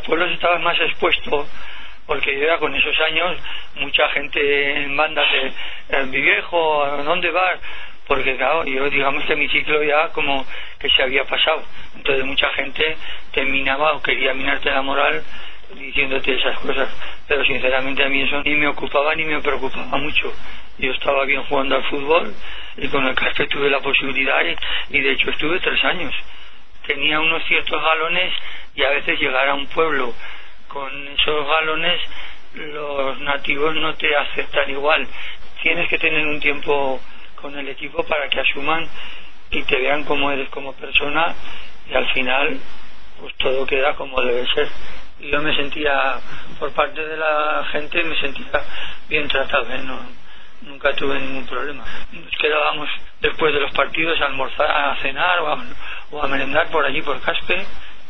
los pueblos estabas más expuesto, porque yo ya con esos años, mucha gente en bandas de mi viejo, ¿a dónde vas? Porque claro, yo digamos que mi ciclo ya como que se había pasado, entonces mucha gente terminaba o quería minarte la moral diciéndote esas cosas, pero sinceramente a mí eso ni me ocupaba ni me preocupaba mucho. Yo estaba bien jugando al fútbol y con el Caspe tuve la posibilidad y de hecho estuve 3 años. Tenía unos ciertos galones y a veces llegar a un pueblo con esos galones los nativos no te aceptan igual. Tienes que tener un tiempo con el equipo para que asuman y te vean como eres como persona, y al final pues todo queda como debe ser. Y yo me sentía, por parte de la gente, me sentía bien tratado, nunca tuve ningún problema. Nos quedábamos después de los partidos a almorzar, a cenar o a merendar por allí por Caspe,